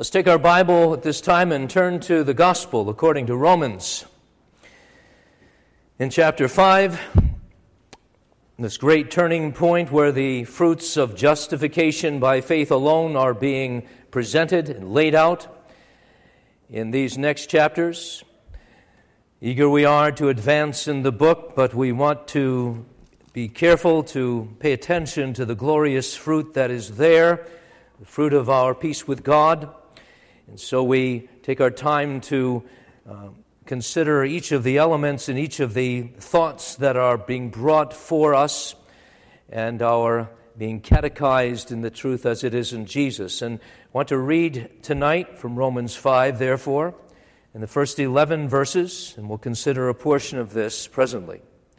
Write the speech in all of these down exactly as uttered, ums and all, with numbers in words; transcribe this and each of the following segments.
Let's take our Bible at this time and turn to the Gospel according to Romans. In chapter five, this great turning point where the fruits of justification by faith alone are being presented and laid out in these next chapters. Eager we are to advance in the book, but we want to be careful to pay attention to the glorious fruit that is there, the fruit of our peace with God. And so we take our time to uh, consider each of the elements and each of the thoughts that are being brought for us and our being catechized in the truth as it is in Jesus. And I want to read tonight from Romans five, therefore, in the first eleven verses, and we'll consider a portion of this presently.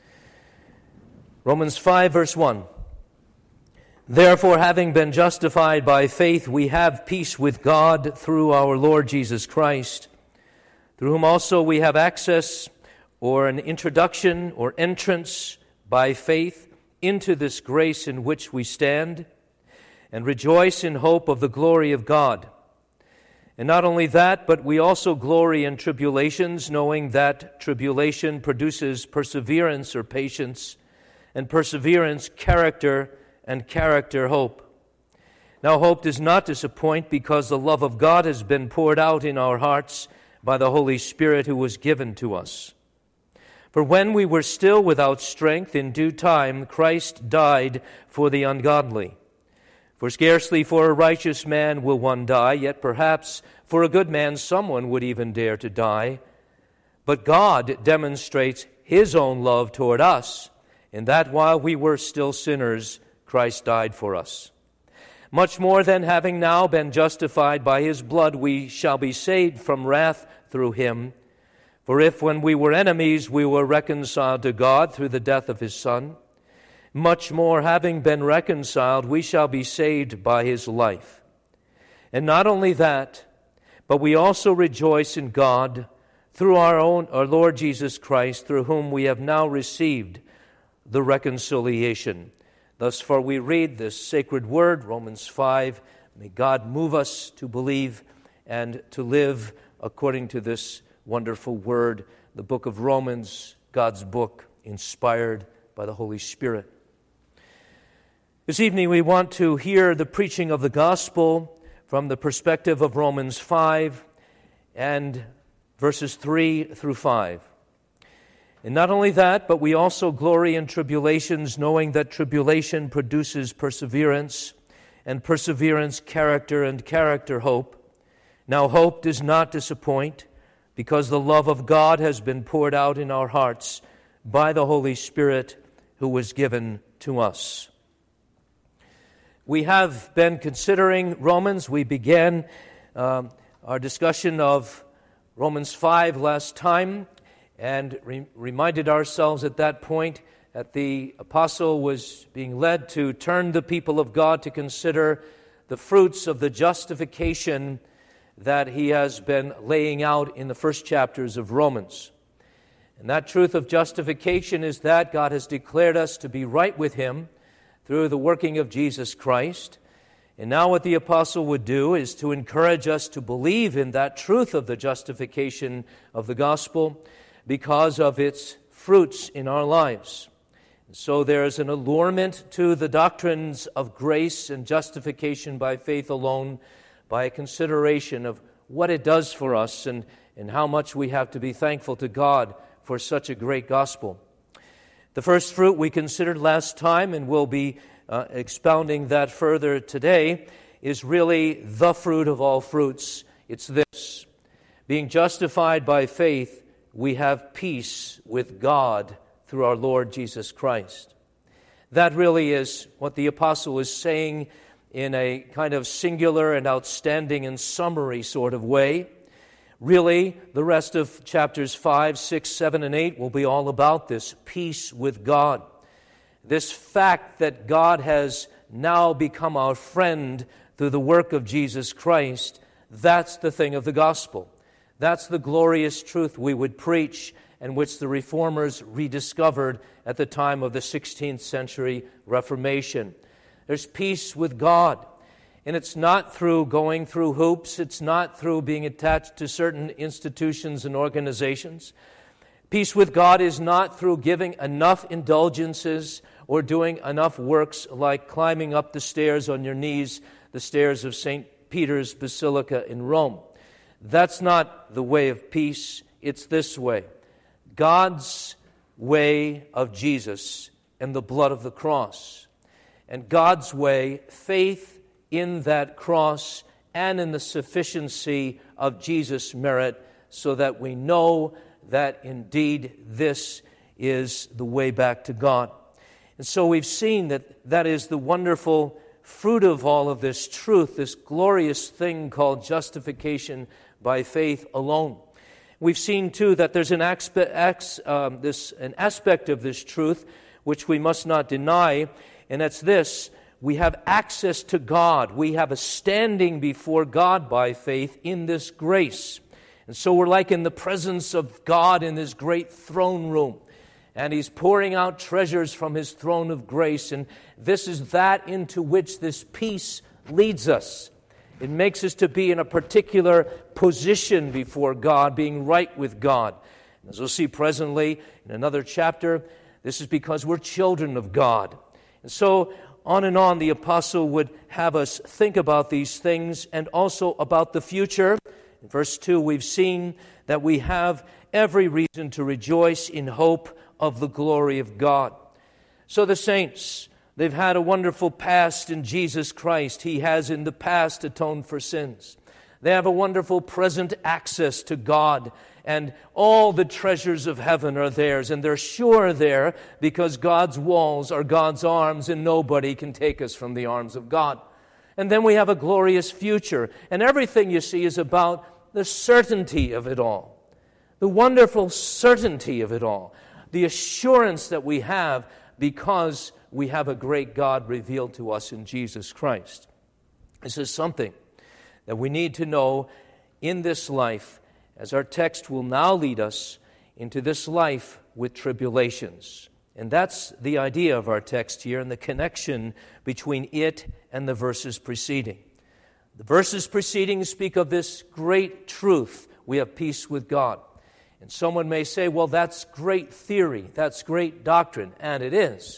Romans five, verse one. Therefore, having been justified by faith, we have peace with God through our Lord Jesus Christ, through whom also we have access, or an introduction or entrance by faith into this grace in which we stand, and rejoice in hope of the glory of God. And not only that, but we also glory in tribulations, knowing that tribulation produces perseverance or patience, and perseverance, character, and character, hope. Now hope does not disappoint, because the love of God has been poured out in our hearts by the Holy Spirit who was given to us. For when we were still without strength, in due time Christ died for the ungodly. For scarcely for a righteous man will one die, yet perhaps for a good man someone would even dare to die. But God demonstrates His own love toward us, in that while we were still sinners, Christ died for us. Much more than having now been justified by His blood, we shall be saved from wrath through Him. For if when we were enemies we were reconciled to God through the death of His Son, much more having been reconciled we shall be saved by His life. And not only that, but we also rejoice in God through our own our Lord Jesus Christ, through whom we have now received the reconciliation. Thus far we read this sacred word, Romans five. May God move us to believe and to live according to this wonderful word, the book of Romans, God's book, inspired by the Holy Spirit. This evening we want to hear the preaching of the gospel from the perspective of Romans five and verses three through five. And not only that, but we also glory in tribulations, knowing that tribulation produces perseverance, and perseverance, character, and character, hope. Now hope does not disappoint, because the love of God has been poured out in our hearts by the Holy Spirit who was given to us. We have been considering Romans. We began um, our discussion of Romans five last time, and re- reminded ourselves at that point that the apostle was being led to turn the people of God to consider the fruits of the justification that he has been laying out in the first chapters of Romans. And that truth of justification is that God has declared us to be right with Him through the working of Jesus Christ. And now what the apostle would do is to encourage us to believe in that truth of the justification of the gospel, because of its fruits in our lives. So there is an allurement to the doctrines of grace and justification by faith alone, by a consideration of what it does for us and, and how much we have to be thankful to God for such a great gospel. The first fruit we considered last time, and we'll be uh, expounding that further today, is really the fruit of all fruits. It's this: being justified by faith, we have peace with God through our Lord Jesus Christ. That really is what the apostle is saying in a kind of singular and outstanding and summary sort of way. Really, the rest of chapters five, six, seven, and eight will be all about this peace with God. This fact that God has now become our friend through the work of Jesus Christ, that's the thing of the gospel. That's the glorious truth we would preach, and which the Reformers rediscovered at the time of the sixteenth century Reformation. There's peace with God. And it's not through going through hoops. It's not through being attached to certain institutions and organizations. Peace with God is not through giving enough indulgences or doing enough works like climbing up the stairs on your knees, the stairs of Saint Peter's Basilica in Rome. That's not the way of peace. It's this way. God's way of Jesus and the blood of the cross. And God's way, faith in that cross and in the sufficiency of Jesus' merit, so that we know that indeed this is the way back to God. And so we've seen that that is the wonderful fruit of all of this truth, this glorious thing called justification by faith alone. We've seen, too, that there's an aspect, um, this, an aspect of this truth which we must not deny, and that's this. We have access to God. We have a standing before God by faith in this grace. And so we're like in the presence of God in this great throne room. And He's pouring out treasures from His throne of grace. And this is that into which this peace leads us. It makes us to be in a particular position before God, being right with God. As we'll see presently in another chapter, this is because we're children of God. And so on and on the apostle would have us think about these things and also about the future. In verse two, we've seen that we have every reason to rejoice in hope of the glory of God. So the saints, they've had a wonderful past in Jesus Christ. He has in the past atoned for sins. They have a wonderful present access to God, and all the treasures of heaven are theirs, and they're sure there because God's walls are God's arms, and nobody can take us from the arms of God. And then we have a glorious future, and everything you see is about the certainty of it all, the wonderful certainty of it all, the assurance that we have because we have a great God revealed to us in Jesus Christ. This is something that we need to know in this life, as our text will now lead us into this life with tribulations. And that's the idea of our text here and the connection between it and the verses preceding. The verses preceding speak of this great truth. We have peace with God. And someone may say, well, that's great theory, that's great doctrine, and it is.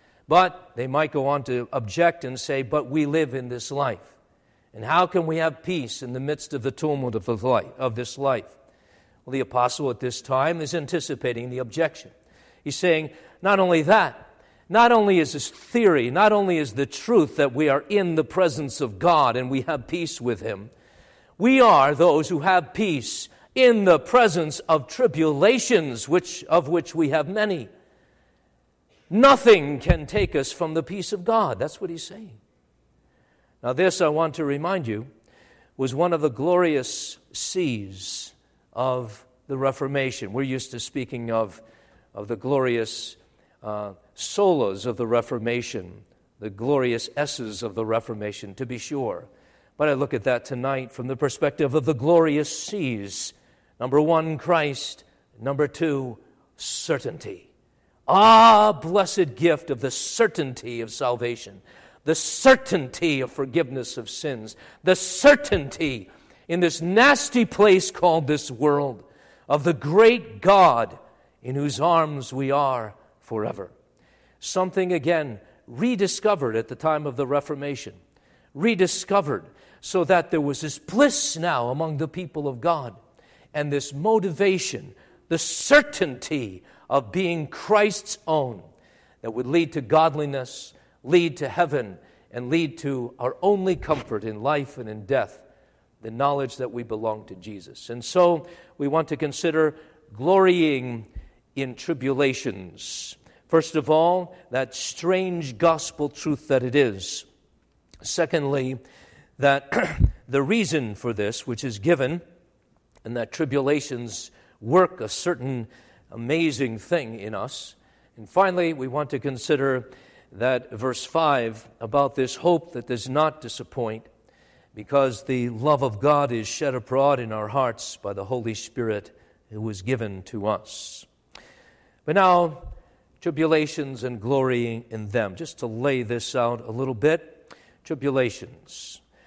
But they might go on to object and say, but we live in this life. And how can we have peace in the midst of the tumult of, the life, of this life? Well, the apostle at this time is anticipating the objection. He's saying, not only that, not only is this theory, not only is the truth that we are in the presence of God and we have peace with Him, we are those who have peace in the presence of tribulations, which of which we have many. Nothing can take us from the peace of God. That's what he's saying. Now this, I want to remind you, was one of the glorious C's of the Reformation. We're used to speaking of, of the glorious uh, solas of the Reformation, the glorious S's of the Reformation, to be sure. But I look at that tonight from the perspective of the glorious C's. Number one, Christ. Number two, certainty. Ah, blessed gift of the certainty of salvation, the certainty of forgiveness of sins, the certainty in this nasty place called this world of the great God in whose arms we are forever. Something, again, rediscovered at the time of the Reformation, rediscovered so that there was this bliss now among the people of God and this motivation, the certainty of being Christ's own that would lead to godliness, lead to heaven, and lead to our only comfort in life and in death, the knowledge that we belong to Jesus. And so we want to consider glorying in tribulations. First of all, that strange gospel truth that it is. Secondly, that the reason for this, which is given, and that tribulations work a certain amazing thing in us. And finally, we want to consider that verse five about this hope that does not disappoint, because the love of God is shed abroad in our hearts by the Holy Spirit who was given to us. But now, tribulations and glorying in them. Just to lay this out a little bit, tribulations.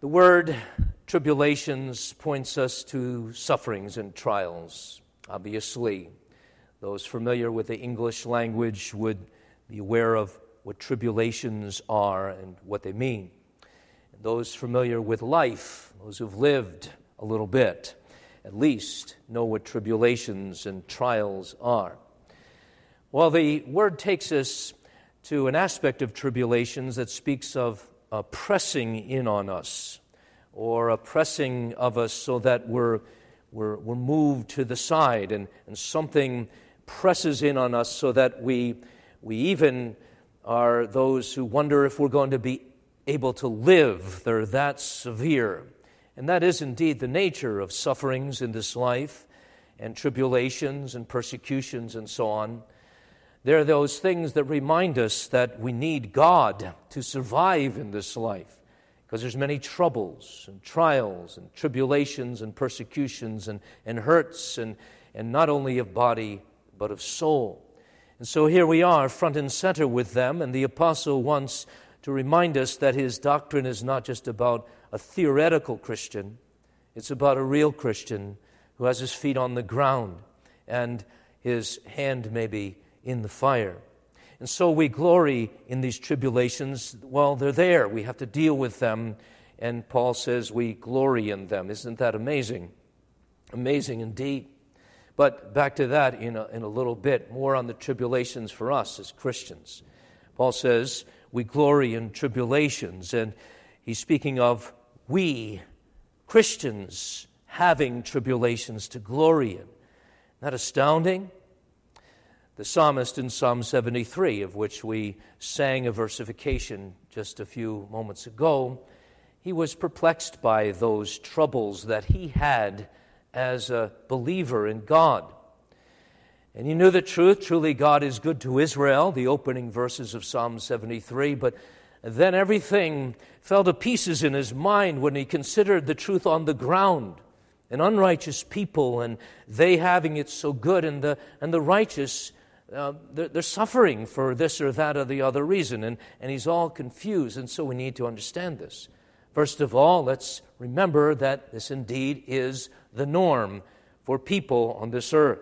The word tribulations points us to sufferings and trials. Obviously, those familiar with the English language would be aware of what tribulations are and what they mean. And those familiar with life, those who've lived a little bit, at least know what tribulations and trials are. Well, the word takes us to an aspect of tribulations that speaks of a pressing in on us, or a pressing of us so that we're we're, we're moved to the side, and, and something presses in on us so that we we even are those who wonder if we're going to be able to live. They're that severe. And that is indeed the nature of sufferings in this life, and tribulations and persecutions and so on. They're those things that remind us that we need God to survive in this life, because there's many troubles and trials and tribulations and persecutions and, and hurts, and, and not only of body but of soul. And so here we are, front and center with them, and the apostle wants to remind us that his doctrine is not just about a theoretical Christian. It's about a real Christian who has his feet on the ground and his hand maybe in the fire. And so we glory in these tribulations. Well, they're there. We have to deal with them. And Paul says we glory in them. Isn't that amazing? Amazing indeed. But back to that in a, in a little bit, more on the tribulations for us as Christians. Paul says we glory in tribulations, and he's speaking of we, Christians, having tribulations to glory in. Isn't that astounding? The psalmist in Psalm seventy-three, of which we sang a versification just a few moments ago, he was perplexed by those troubles that he had as a believer in God. And he knew the truth. Truly, God is good to Israel, the opening verses of Psalm seventy-three, but then everything fell to pieces in his mind when he considered the truth on the ground, and unrighteous people, and they having it so good, and the and the righteous, uh, they're, they're suffering for this or that or the other reason, and, and he's all confused, and so we need to understand this. First of all, let's remember that this indeed is the norm for people on this earth.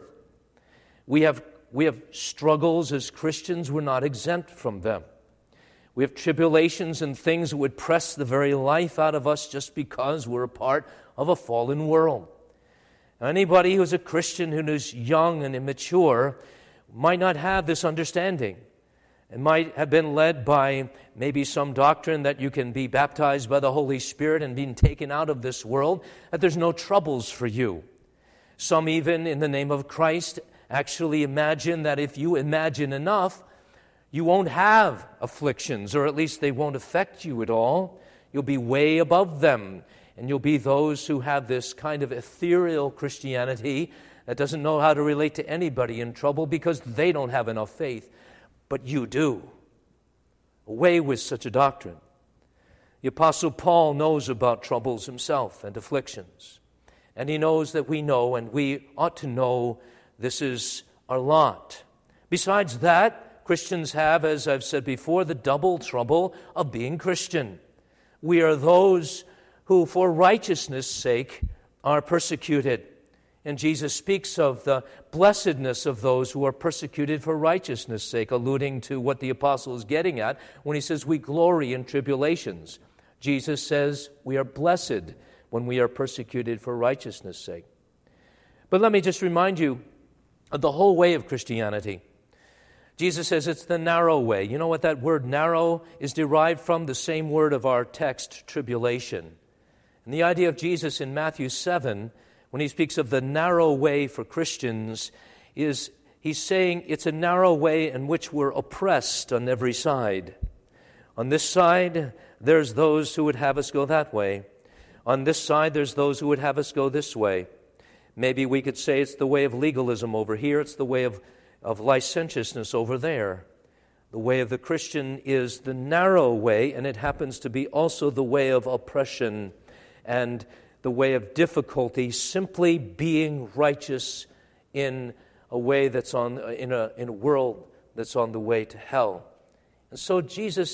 We have we have struggles as Christians. We're not exempt from them. We have tribulations and things that would press the very life out of us just because we're a part of a fallen world. Anybody who's a Christian who is young and immature might not have this understanding. It might have been led by maybe some doctrine that you can be baptized by the Holy Spirit and being taken out of this world, that there's no troubles for you. Some even, in the name of Christ, actually imagine that if you imagine enough, you won't have afflictions, or at least they won't affect you at all. You'll be way above them, and you'll be those who have this kind of ethereal Christianity that doesn't know how to relate to anybody in trouble because they don't have enough faith. But you do. Away with such a doctrine. The Apostle Paul knows about troubles himself and afflictions. And he knows that we know, and we ought to know, this is our lot. Besides that, Christians have, as I've said before, the double trouble of being Christian. We are those who, for righteousness' sake, are persecuted. And Jesus speaks of the blessedness of those who are persecuted for righteousness' sake, alluding to what the apostle is getting at when he says we glory in tribulations. Jesus says we are blessed when we are persecuted for righteousness' sake. But let me just remind you of the whole way of Christianity. Jesus says it's the narrow way. You know what that word narrow is derived from? The same word of our text, tribulation. And the idea of Jesus in Matthew seven, when he speaks of the narrow way for Christians, is he's saying it's a narrow way in which we're oppressed on every side. On this side, there's those who would have us go that way. On this side, there's those who would have us go this way. Maybe we could say it's the way of legalism over here. It's the way of, of licentiousness over there. The way of the Christian is the narrow way, and it happens to be also the way of oppression and the way of difficulty, simply being righteous in a way that's on in a in a world that's on the way to hell. And so Jesus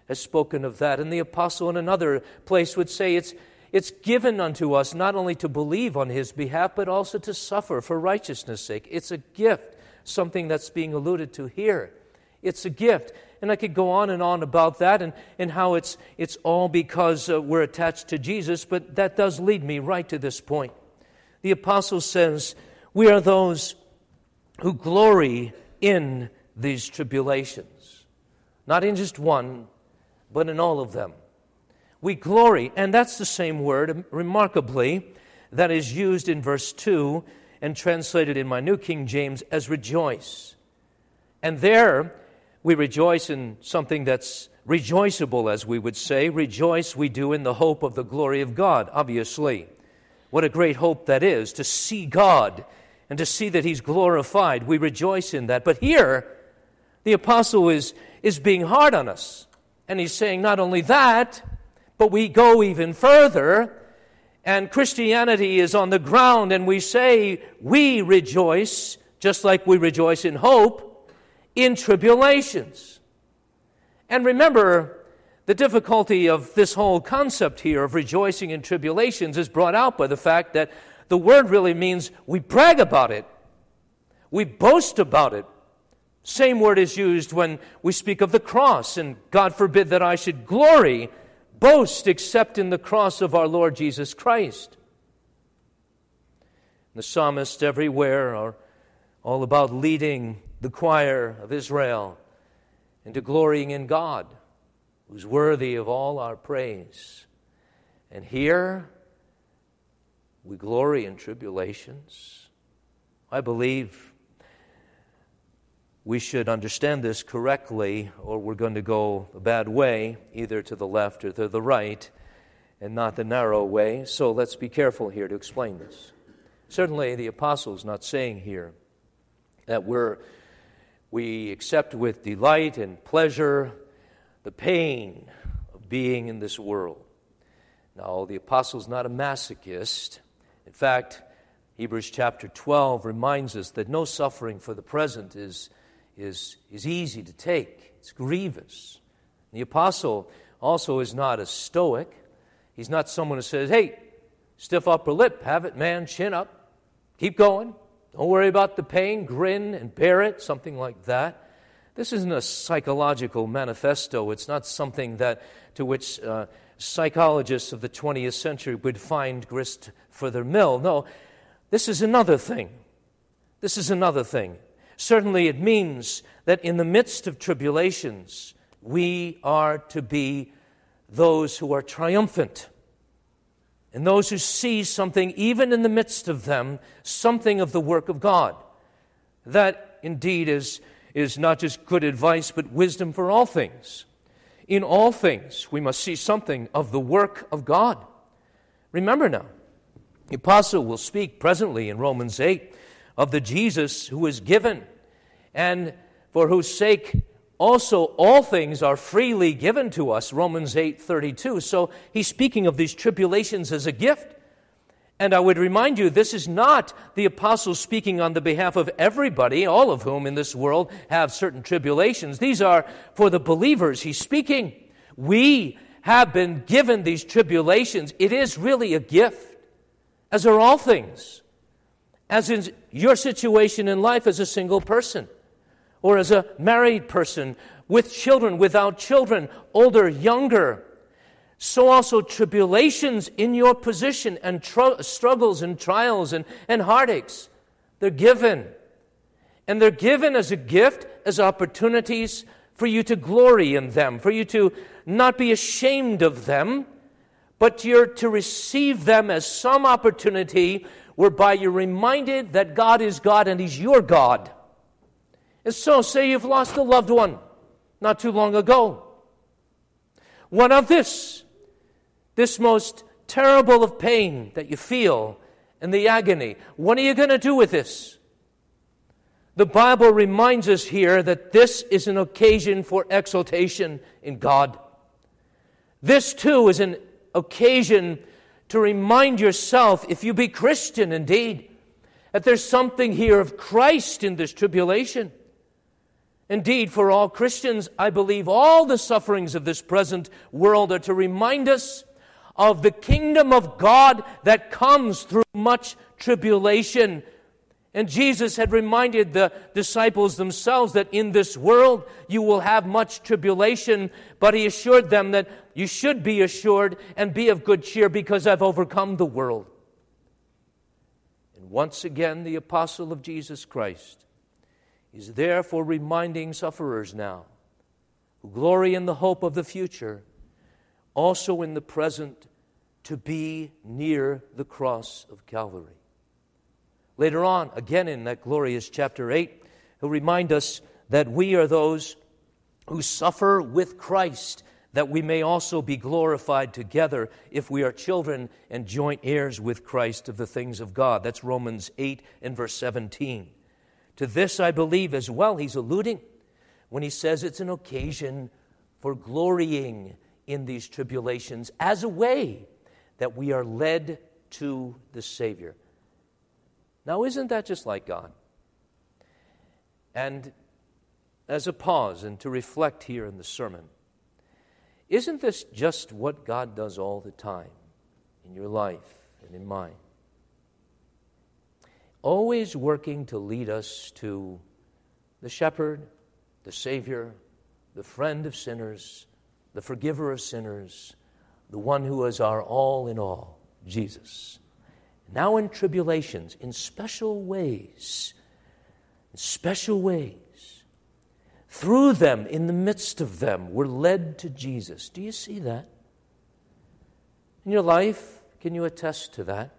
has spoken of that. And the apostle in another place would say it's, it's given unto us not only to believe on his behalf, but also to suffer for righteousness' sake. It's a gift, something that's being alluded to here. It's a gift. And I could go on and on about that and, and how it's, it's all because uh, we're attached to Jesus, but that does lead me right to this point. The apostle says, we are those who glory in these tribulations. Not in just one, but in all of them. We glory, and that's the same word, remarkably, that is used in verse two and translated in my New King James as rejoice. And there, we rejoice in something that's rejoiceable, as we would say. Rejoice we do in the hope of the glory of God, obviously. What a great hope that is, to see God and to see that He's glorified. We rejoice in that. But here, the apostle is, is being hard on us. And he's saying not only that, but we go even further. And Christianity is on the ground, and we say we rejoice, just like we rejoice in hope, in tribulations. And remember, the difficulty of this whole concept here of rejoicing in tribulations is brought out by the fact that the word really means we brag about it. We boast about it. Same word is used when we speak of the cross, and God forbid that I should glory, boast, except in the cross of our Lord Jesus Christ. The psalmists everywhere are all about leading the choir of Israel into glorying in God, who's worthy of all our praise. And here, we glory in tribulations. I believe we should understand this correctly, or we're going to go a bad way, either to the left or to the right, and not the narrow way. So let's be careful here to explain this. Certainly, the apostle's not saying here that we're, we accept with delight and pleasure the pain of being in this world. Now, the apostle's not a masochist. In fact, Hebrews chapter twelve reminds us that no suffering for the present is, is, is easy to take. It's grievous. The apostle also is not a stoic. He's not someone who says, hey, stiff upper lip, have it, man, chin up, keep going. Don't worry about the pain, grin and bear it, something like that. This isn't a psychological manifesto. It's not something that to which uh, psychologists of the twentieth century would find grist for their mill. No, this is another thing. This is another thing. Certainly it means that in the midst of tribulations, we are to be those who are triumphant. And those who see something, even in the midst of them, something of the work of God. That indeed is, is not just good advice, but wisdom for all things. In all things, we must see something of the work of God. Remember now, the apostle will speak presently in Romans eight of the Jesus who is given, and for whose sake also all things are freely given to us, Romans eight thirty-two. So he's speaking of these tribulations as a gift. And I would remind you, this is not the apostle speaking on the behalf of everybody, all of whom in this world have certain tribulations. These are for the believers he's speaking. We have been given these tribulations. It is really a gift, as are all things. As in your situation in life as a single person, or as a married person, with children, without children, older, younger. So also tribulations in your position and tr- struggles and trials and, and heartaches. They're given. And they're given as a gift, as opportunities for you to glory in them, for you to not be ashamed of them, but you're to receive them as some opportunity whereby you're reminded that God is God and He's your God. And so, say you've lost a loved one not too long ago. What of this? This most terrible of pain that you feel and the agony. What are you going to do with this? The Bible reminds us here that this is an occasion for exaltation in God. This too is an occasion to remind yourself, if you be Christian indeed, that there's something here of Christ in this tribulation. Indeed, for all Christians, I believe all the sufferings of this present world are to remind us of the kingdom of God that comes through much tribulation. And Jesus had reminded the disciples themselves that in this world you will have much tribulation, but he assured them that you should be assured and be of good cheer because I've overcome the world. And once again, the apostle of Jesus Christ is therefore reminding sufferers now who glory in the hope of the future, also in the present, to be near the cross of Calvary. Later on, again in that glorious chapter eight, he'll remind us that we are those who suffer with Christ, that we may also be glorified together if we are children and joint heirs with Christ of the things of God. That's Romans eight and verse seventeen. To this I believe as well he's alluding when he says it's an occasion for glorying in these tribulations as a way that we are led to the Savior. Now, isn't that just like God? And as a pause and to reflect here in the sermon, isn't this just what God does all the time in your life and in mine? Always working to lead us to the shepherd, the Savior, the friend of sinners, the forgiver of sinners, the one who is our all in all, Jesus. Now in tribulations, in special ways, in special ways, through them, in the midst of them, we're led to Jesus. Do you see that? In your life, can you attest to that?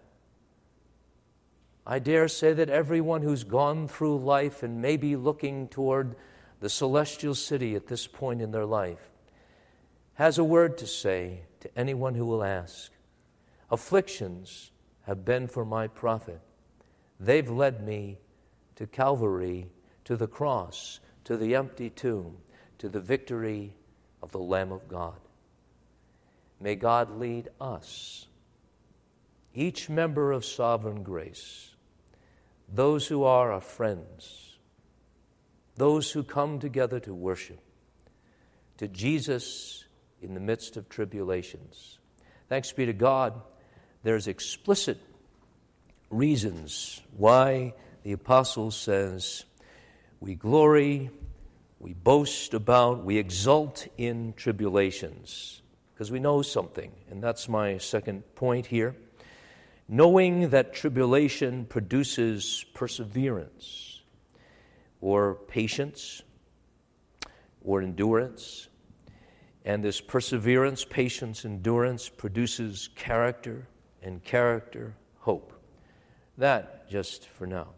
I dare say that everyone who's gone through life and may be looking toward the celestial city at this point in their life has a word to say to anyone who will ask. Afflictions have been for my profit. They've led me to Calvary, to the cross, to the empty tomb, to the victory of the Lamb of God. May God lead us, each member of Sovereign Grace, those who are our friends, those who come together to worship, to Jesus in the midst of tribulations. Thanks be to God, there's explicit reasons why the apostle says we glory, we boast about, we exult in tribulations, because we know something, and that's my second point here. Knowing that tribulation produces perseverance, or patience, or endurance, and this perseverance, patience, endurance produces character, and character, hope. That just for now.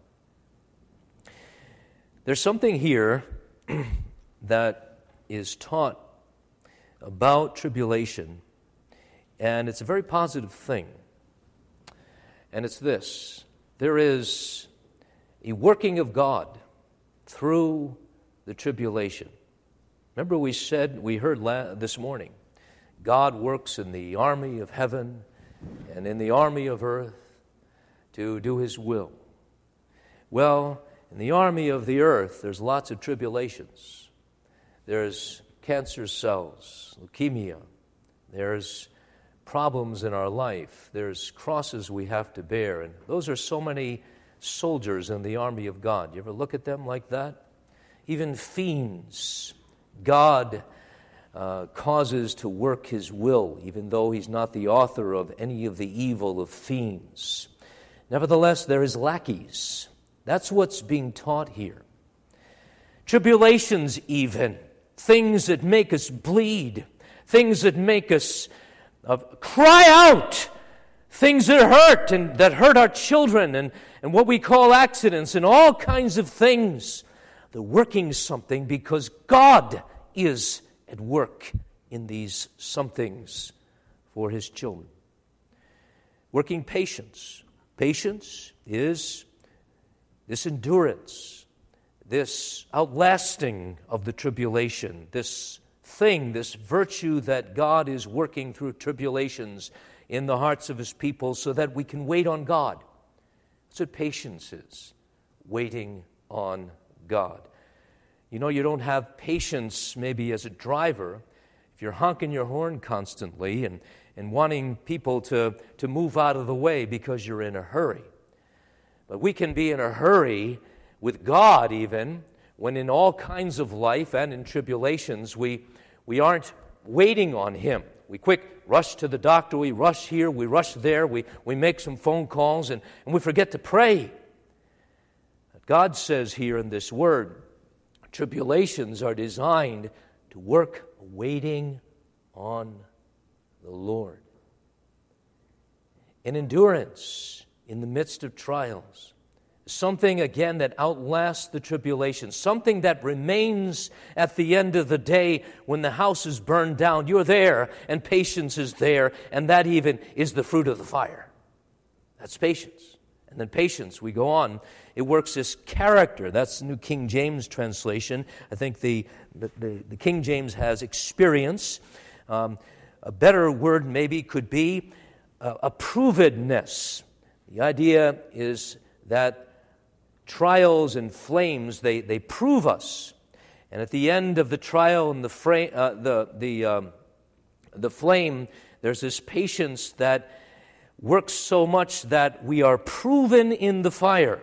There's something here that is taught about tribulation, and it's a very positive thing. And it's this: there is a working of God through the tribulation. Remember we said, we heard la- this morning, God works in the army of heaven and in the army of earth to do His will. Well, in the army of the earth, there's lots of tribulations. There's cancer cells, leukemia. There's problems in our life. There's crosses we have to bear. And those are so many soldiers in the army of God. You ever look at them like that? Even fiends, God uh, causes to work His will, even though He's not the author of any of the evil of fiends. Nevertheless, there is lackeys. That's what's being taught here. Tribulations even, things that make us bleed, things that make us uh, cry out, things that hurt and that hurt our children, and, and what we call accidents and all kinds of things. They're working something because God is at work in these somethings for His children. Working patience. Patience is this endurance, this outlasting of the tribulation, this thing, this virtue that God is working through tribulations in the hearts of His people so that we can wait on God. That's what patience is, waiting on God. You know, you don't have patience maybe as a driver if you're honking your horn constantly and, and wanting people to, to move out of the way because you're in a hurry. But we can be in a hurry with God even when in all kinds of life and in tribulations we, we aren't waiting on Him. We quick rush to the doctor, we rush here, we rush there, we, we make some phone calls, and, and we forget to pray. God says here in this word, tribulations are designed to work waiting on the Lord. An endurance in the midst of trials. Something, again, that outlasts the tribulation. Something that remains at the end of the day when the house is burned down. You're there, and patience is there, and that even is the fruit of the fire. That's patience. And then patience, we go on, it works as character. That's the New King James translation. I think the, the, the, the King James has experience. Um, a better word maybe could be uh, approvedness. The idea is that trials and flames, they, they prove us. And at the end of the trial and the, fra- uh, the, the, um, the flame, there's this patience that works so much that we are proven in the fire.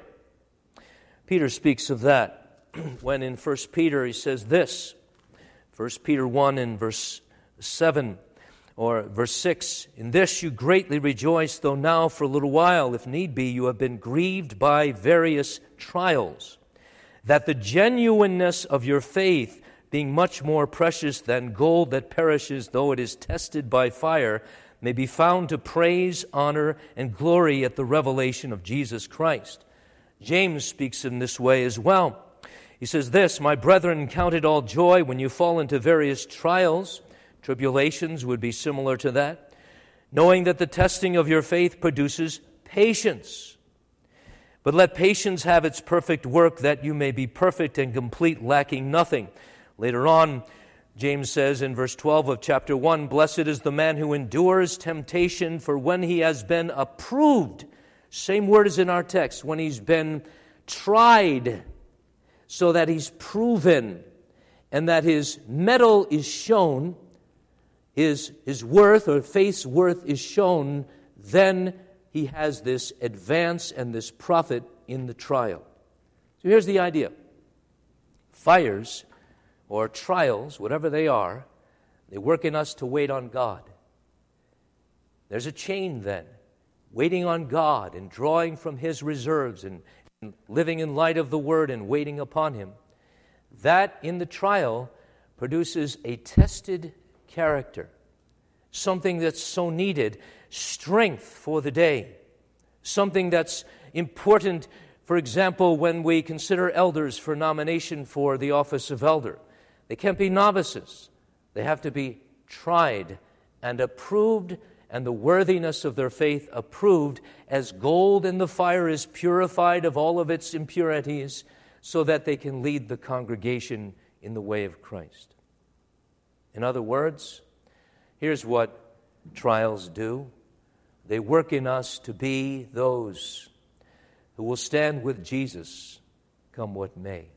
Peter speaks of that when in First Peter he says this, First Peter one and verse seven, or verse six, "In this you greatly rejoice, though now for a little while, if need be, you have been grieved by various trials, that the genuineness of your faith, being much more precious than gold that perishes, though it is tested by fire, may be found to praise, honor, and glory at the revelation of Jesus Christ." James speaks in this way as well. He says this, "My brethren, count it all joy when you fall into various trials." Tribulations would be similar to that. "Knowing that the testing of your faith produces patience. But let patience have its perfect work, that you may be perfect and complete, lacking nothing." Later on, James says in verse twelve of chapter one, "Blessed is the man who endures temptation, for when he has been approved," same word as in our text, when he's been tried, so that he's proven, and that his mettle is shown, his, his worth or faith's worth is shown, then he has this advance and this profit in the trial. So here's the idea. Fires or trials, whatever they are, they work in us to wait on God. There's a chain then, waiting on God and drawing from His reserves and, and living in light of the Word and waiting upon Him. That in the trial produces a tested character, something that's so needed, strength for the day, something that's important, for example, when we consider elders for nomination for the office of elder. They can't be novices. They have to be tried and approved, and the worthiness of their faith approved, as gold in the fire is purified of all of its impurities, so that they can lead the congregation in the way of Christ. In other words, here's what trials do. They work in us to be those who will stand with Jesus, come what may.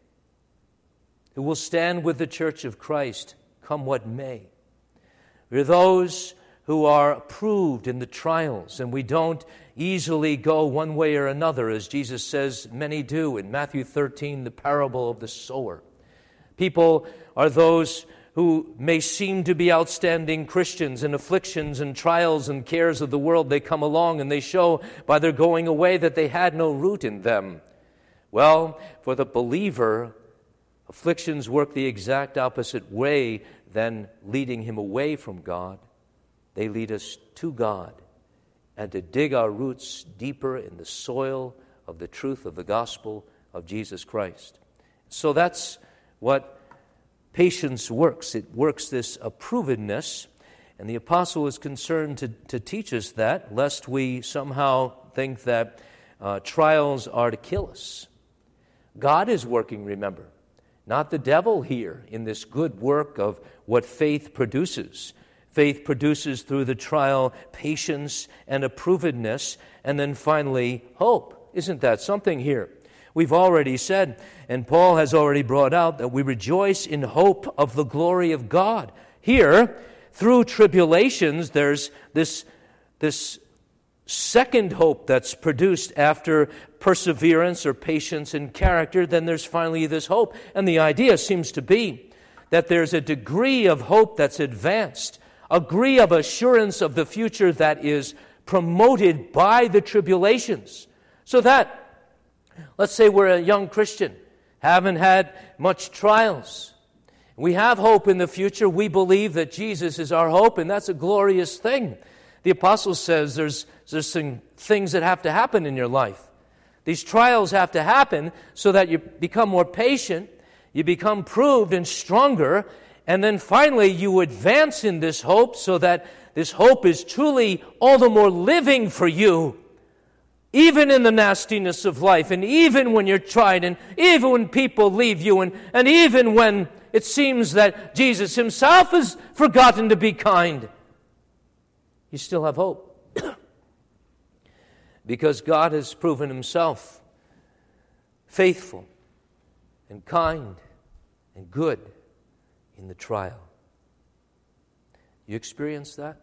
Who will stand with the church of Christ, come what may. We're those who are approved in the trials, and we don't easily go one way or another, as Jesus says many do in Matthew thirteen, the parable of the sower. People are those who may seem to be outstanding Christians in afflictions and trials and cares of the world. They come along and they show by their going away that they had no root in them. Well, for the believer, afflictions work the exact opposite way than leading him away from God. They lead us to God and to dig our roots deeper in the soil of the truth of the gospel of Jesus Christ. So that's what patience works. It works this approvedness, and the apostle is concerned to, to teach us that, lest we somehow think that uh, trials are to kill us. God is working, remember, not the devil here in this good work of what faith produces. Faith produces through the trial patience and approvedness, and then finally hope. Isn't that something here? We've already said, and Paul has already brought out, that we rejoice in hope of the glory of God. Here, through tribulations, there's this, this second hope that's produced after perseverance or patience and character. Then there's finally this hope. And the idea seems to be that there's a degree of hope that's advanced, a degree of assurance of the future that is promoted by the tribulations. So that, let's say we're a young Christian, haven't had much trials. We have hope in the future. We believe that Jesus is our hope, and that's a glorious thing. The apostle says there's, there's some things that have to happen in your life. These trials have to happen so that you become more patient, you become proved and stronger, and then finally you advance in this hope so that this hope is truly all the more living for you, even in the nastiness of life, and even when you're tried, and even when people leave you, and, and even when it seems that Jesus himself has forgotten to be kind. You still have hope. Because God has proven himself faithful and kind and good in the trial. You experience that?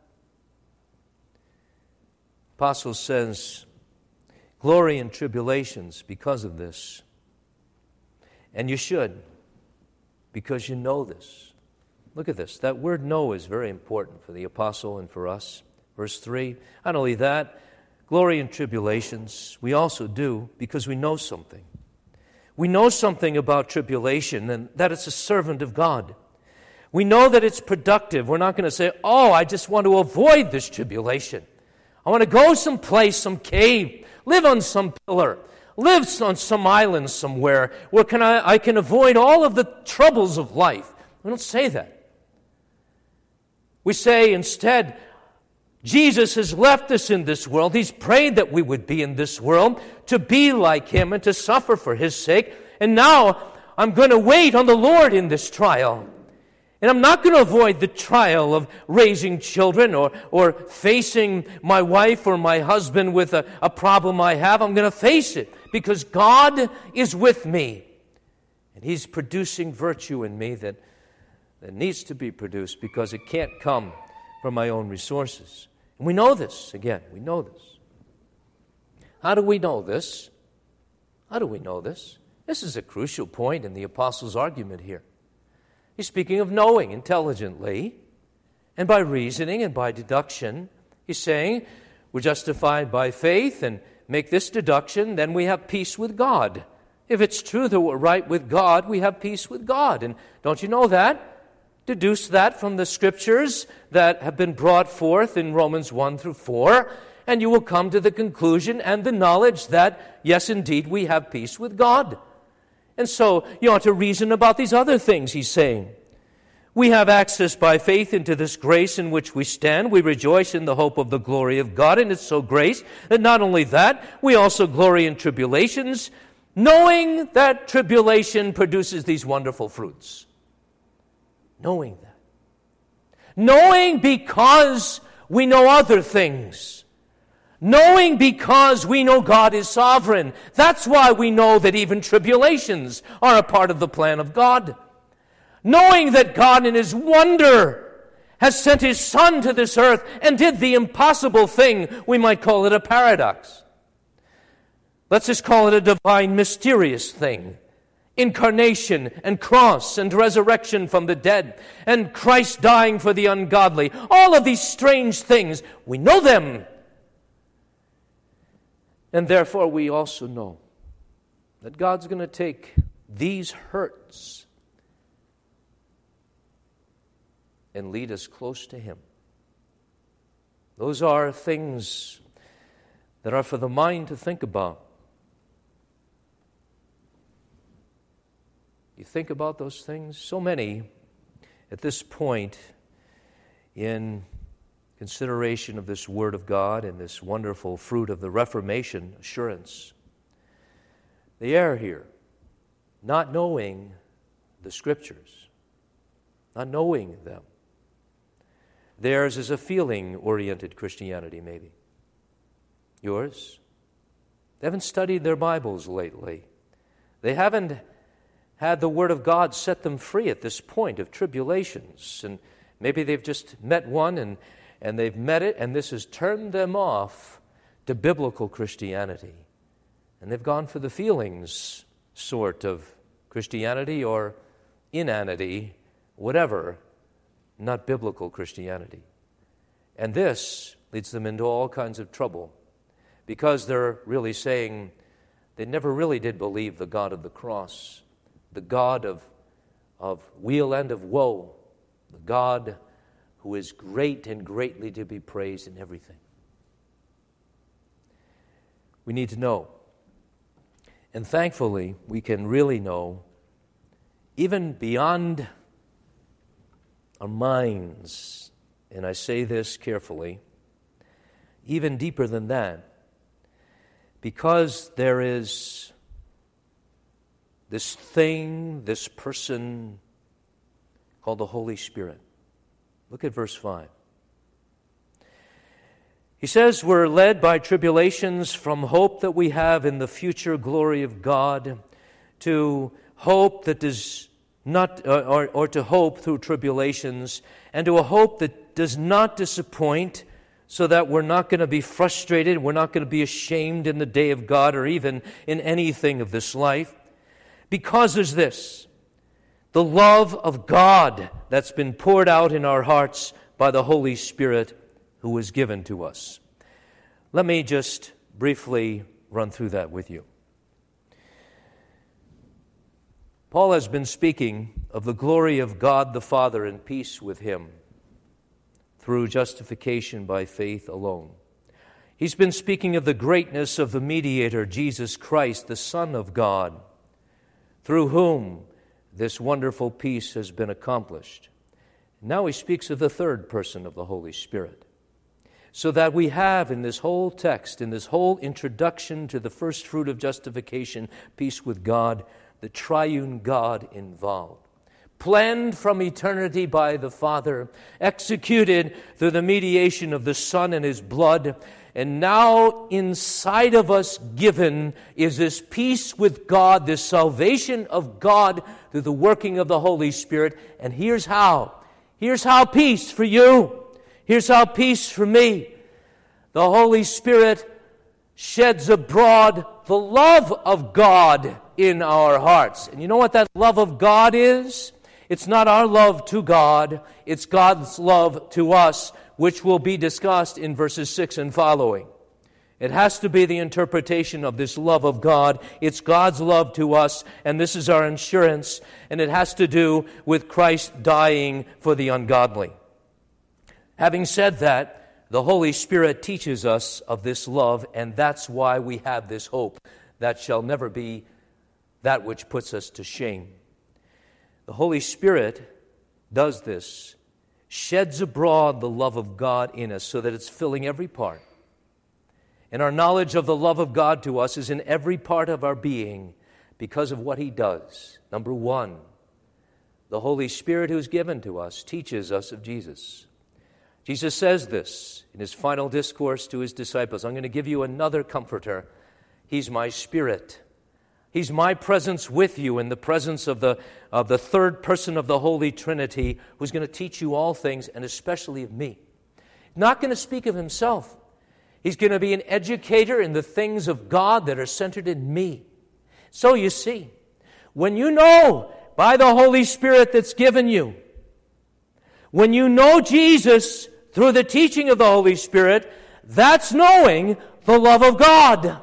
Apostle says, glory in tribulations because of this. And you should, because you know this. Look at this. That word know is very important for the apostle and for us. Verse three, not only that, glory in tribulations, we also do because we know something. We know something about tribulation, and that it's a servant of God. We know that it's productive. We're not going to say, oh, I just want to avoid this tribulation. I want to go someplace, some cave, live on some pillar, live on some island somewhere where can I, I can avoid all of the troubles of life. We don't say that. We say instead, Jesus has left us in this world. He's prayed that we would be in this world, to be like him and to suffer for his sake. And now I'm going to wait on the Lord in this trial. And I'm not going to avoid the trial of raising children or, or facing my wife or my husband with a, a problem I have. I'm going to face it because God is with me. And he's producing virtue in me that, that needs to be produced because it can't come from my own resources. And we know this. Again, we know this. How do we know this? How do we know this? This is a crucial point in the apostle's argument here. He's speaking of knowing intelligently, and by reasoning and by deduction. He's saying we're justified by faith, and make this deduction, then we have peace with God. If it's true that we're right with God, we have peace with God. And don't you know that? Deduce that from the scriptures that have been brought forth in Romans one through four, and you will come to the conclusion and the knowledge that, yes, indeed, we have peace with God. And so you ought to reason about these other things, he's saying. We have access by faith into this grace in which we stand. We rejoice in the hope of the glory of God, and it's so great that not only that, we also glory in tribulations, knowing that tribulation produces these wonderful fruits. Knowing that. Knowing because we know other things. Knowing because we know God is sovereign. That's why we know that even tribulations are a part of the plan of God. Knowing that God in his wonder has sent his Son to this earth and did the impossible thing. We might call it a paradox. Let's just call it a divine mysterious thing. Incarnation and cross and resurrection from the dead and Christ dying for the ungodly. All of these strange things, we know them. And therefore we also know that God's going to take these hurts and lead us close to him. Those are things that are for the mind to think about. You think about those things? So many at this point in consideration of this Word of God and this wonderful fruit of the Reformation, assurance, they err here, not knowing the Scriptures, not knowing them. Theirs is a feeling-oriented Christianity, maybe. Yours? They haven't studied their Bibles lately. They haven't had the Word of God set them free at this point of tribulations. And maybe they've just met one and, and they've met it, and this has turned them off to biblical Christianity. And they've gone for the feelings sort of Christianity or inanity, whatever, not biblical Christianity. And this leads them into all kinds of trouble because they're really saying they never really did believe the God of the cross, the God of, of weal and of woe, the God who is great and greatly to be praised in everything. We need to know. And thankfully, we can really know, even beyond our minds, and I say this carefully, even deeper than that, because there is this thing, this person called the Holy Spirit. Look at verse five. He says, we're led by tribulations from hope that we have in the future glory of God to hope that does not, or, or to hope through tribulations, and to a hope that does not disappoint, so that we're not going to be frustrated, we're not going to be ashamed in the day of God or even in anything of this life. Because there's this, the love of God that's been poured out in our hearts by the Holy Spirit who was given to us. Let me just briefly run through that with you. Paul has been speaking of the glory of God the Father and peace with Him through justification by faith alone. He's been speaking of the greatness of the mediator, Jesus Christ, the Son of God, through whom this wonderful peace has been accomplished. Now he speaks of the third person of the Holy Spirit. So that we have in this whole text, in this whole introduction to the first fruit of justification, peace with God, the triune God involved. Planned from eternity by the Father, executed through the mediation of the Son and His blood, and now inside of us given is this peace with God, this salvation of God through the working of the Holy Spirit. And here's how. Here's how peace for you. Here's how peace for me. The Holy Spirit sheds abroad the love of God in our hearts. And you know what that love of God is? It's not our love to God, it's God's love to us, which will be discussed in verses six and following. It has to be the interpretation of this love of God. It's God's love to us, and this is our insurance, and it has to do with Christ dying for the ungodly. Having said that, the Holy Spirit teaches us of this love, and that's why we have this hope that shall never be that which puts us to shame. The Holy Spirit does this, sheds abroad the love of God in us so that it's filling every part. And our knowledge of the love of God to us is in every part of our being because of what He does. Number one, the Holy Spirit who is given to us teaches us of Jesus. Jesus says this in His final discourse to His disciples. I'm going to give you another comforter. He's my Spirit. He's my presence with you in the presence of the, of the third person of the Holy Trinity who's going to teach you all things, and especially of me. Not going to speak of Himself. He's going to be an educator in the things of God that are centered in me. So you see, when you know by the Holy Spirit that's given you, when you know Jesus through the teaching of the Holy Spirit, that's knowing the love of God.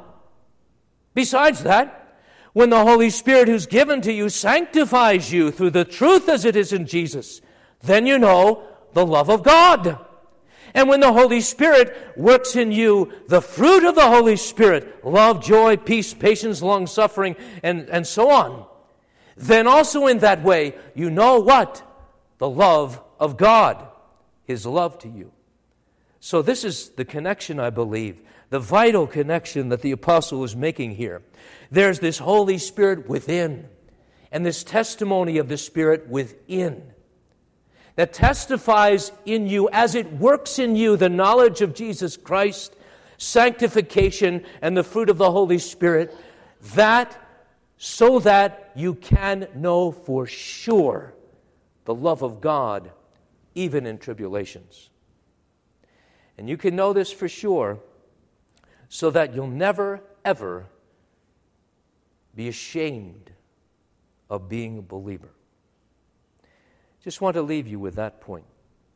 Besides that, when the Holy Spirit who's given to you sanctifies you through the truth as it is in Jesus, then you know the love of God. And when the Holy Spirit works in you the fruit of the Holy Spirit, love, joy, peace, patience, long-suffering, and, and so on, then also in that way you know what? The love of God, His love to you. So this is the connection, I believe, the vital connection that the apostle is making here. There's this Holy Spirit within, and this testimony of the Spirit within that testifies in you as it works in you the knowledge of Jesus Christ, sanctification, and the fruit of the Holy Spirit. That so that you can know for sure the love of God, even in tribulations. And you can know this for sure so that you'll never, ever be ashamed of being a believer. Just want to leave you with that point.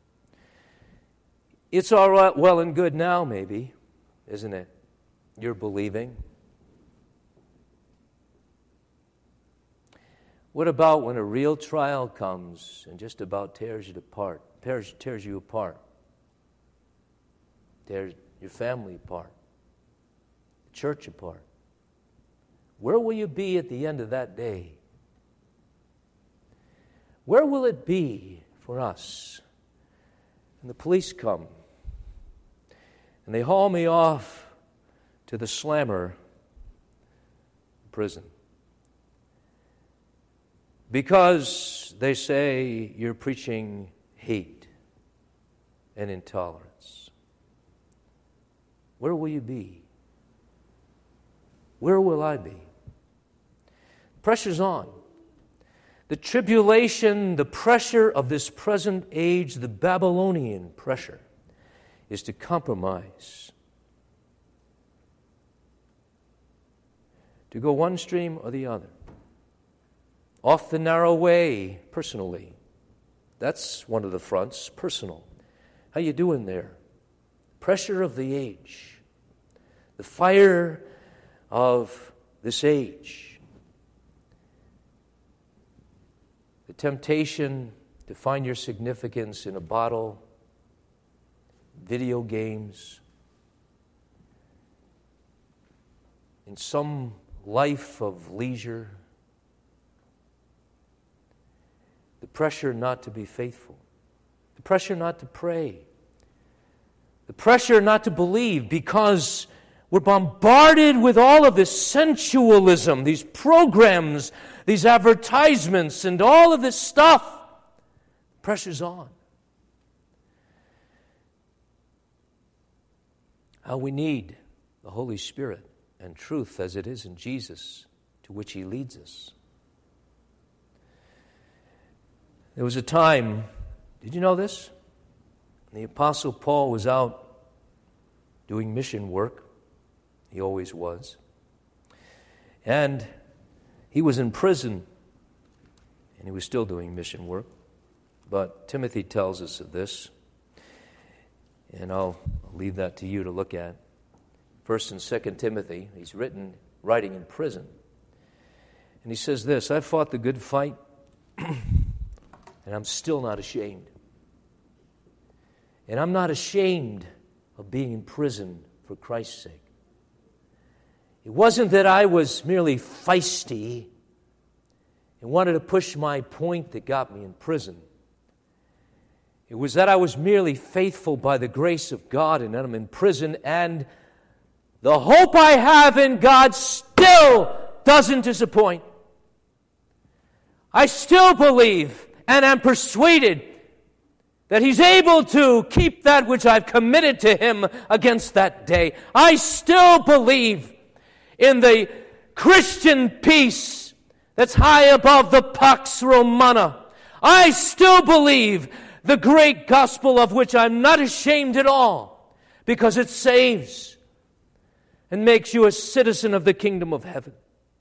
It's all right, well and good now, maybe, isn't it? You're believing. What about when a real trial comes and just about tears you apart, tears, tears you apart, tears your family apart, the church apart? Where will you be at the end of that day? Where will it be for us? And the police come, and they haul me off to the slammer prison. Because they say you're preaching hate and intolerance. Where will you be? Where will I be? Pressure's on. The tribulation, the pressure of this present age, the Babylonian pressure, is to compromise. To go one stream or the other. Off the narrow way, personally. That's one of the fronts, personal. How you doing there? Pressure of the age. The fire of this age. The temptation to find your significance in a bottle, video games, in some life of leisure. The pressure not to be faithful. The pressure not to pray. The pressure not to believe because we're bombarded with all of this sensualism, these programs, these advertisements, and all of this stuff. Pressure's on. How we need the Holy Spirit and truth as it is in Jesus, to which He leads us. There was a time, did you know this? The Apostle Paul was out doing mission work. He always was. And he was in prison, and he was still doing mission work. But Timothy tells us of this, and I'll, I'll leave that to you to look at. First and Second Timothy, he's written, writing in prison. And he says this, "I fought the good fight, and I'm still not ashamed. And I'm not ashamed of being in prison for Christ's sake." It wasn't that I was merely feisty and wanted to push my point that got me in prison. It was that I was merely faithful by the grace of God and that I'm in prison, and the hope I have in God still doesn't disappoint. I still believe and am persuaded that He's able to keep that which I've committed to Him against that day. I still believe in the Christian peace that's high above the Pax Romana. I still believe the great gospel of which I'm not ashamed at all, because it saves and makes you a citizen of the kingdom of heaven.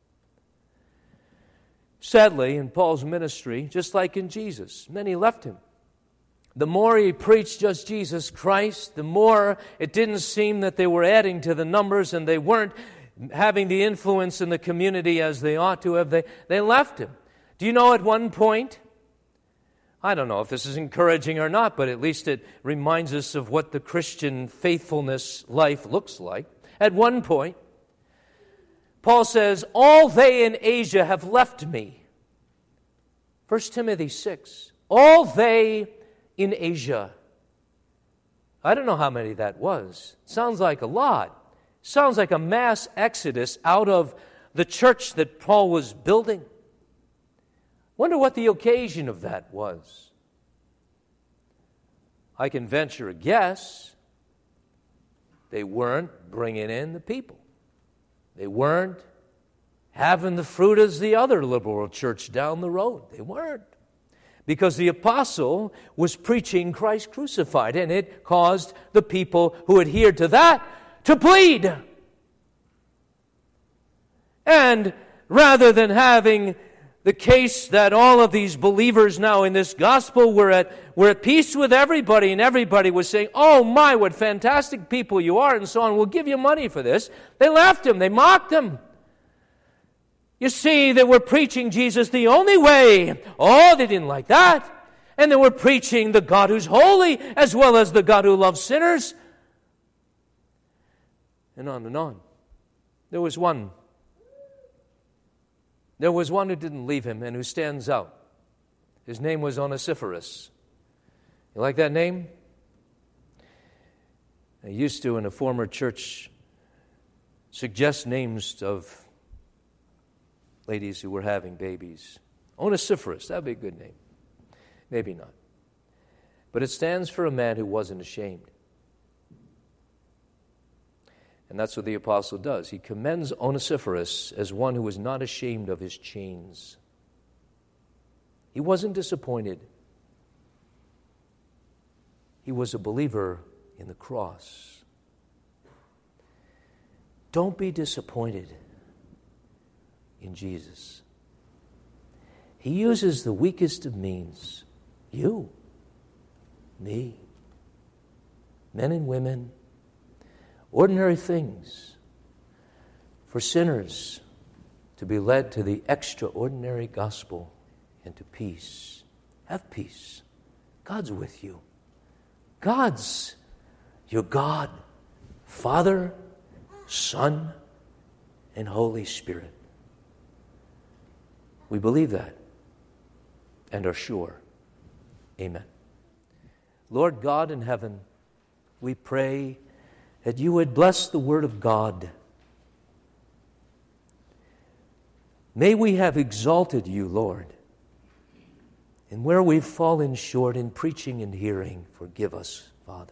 Sadly, in Paul's ministry, just like in Jesus, many left him. The more he preached just Jesus Christ, the more it didn't seem that they were adding to the numbers and they weren't having the influence in the community as they ought to have. They, they left him. Do you know at one point, I don't know if this is encouraging or not, but at least it reminds us of what the Christian faithfulness life looks like. At one point, Paul says, "All they in Asia have left me." First Timothy six. All they in Asia. I don't know how many that was. Sounds like a lot. Sounds like a mass exodus out of the church that Paul was building. Wonder what the occasion of that was. I can venture a guess. They weren't bringing in the people. They weren't having the fruit as the other liberal church down the road. They weren't. Because the apostle was preaching Christ crucified, and it caused the people who adhered to that to plead. And rather than having the case that all of these believers now in this gospel were at, were at peace with everybody, and everybody was saying, oh my, what fantastic people you are, and so on, we'll give you money for this. They left him, they mocked him. You see, they were preaching Jesus the only way. Oh, they didn't like that. And they were preaching the God who's holy as well as the God who loves sinners. And on and on. There was one. There was one who didn't leave him and who stands out. His name was Onesiphorus. You like that name? I used to, in a former church, suggest names of ladies who were having babies. Onesiphorus, that would be a good name. Maybe not. But it stands for a man who wasn't ashamed. And that's what the apostle does. He commends Onesiphorus as one who was not ashamed of his chains. He wasn't disappointed. He was a believer in the cross. Don't be disappointed in Jesus. He uses the weakest of means. You, me, men and women, ordinary things, for sinners to be led to the extraordinary gospel and to peace. Have peace. God's with you. God's your God, Father, Son, and Holy Spirit. We believe that and are sure. Amen. Lord God in heaven, we pray that you would bless the word of God. May we have exalted you, Lord. And where we've fallen short in preaching and hearing, forgive us, Father.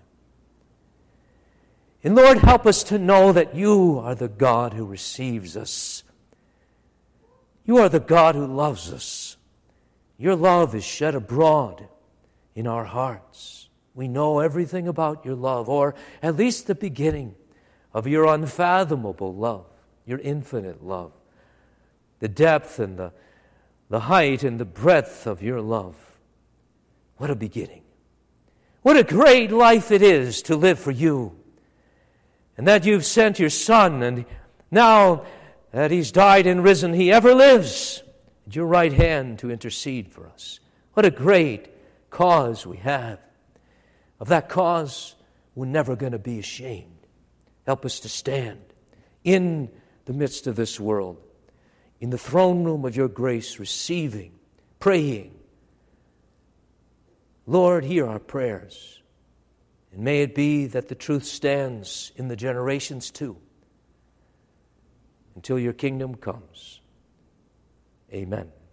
And Lord, help us to know that you are the God who receives us. You are the God who loves us. Your love is shed abroad in our hearts. We know everything about your love, or at least the beginning of your unfathomable love, your infinite love, the depth and the, the height and the breadth of your love. What a beginning. What a great life it is to live for you. And that you've sent your Son, and now that he's died and risen, he ever lives at your right hand to intercede for us. What a great cause we have. Of that cause, we're never going to be ashamed. Help us to stand in the midst of this world, in the throne room of your grace, receiving, praying. Lord, hear our prayers. And may it be that the truth stands in the generations too, until your kingdom comes. Amen.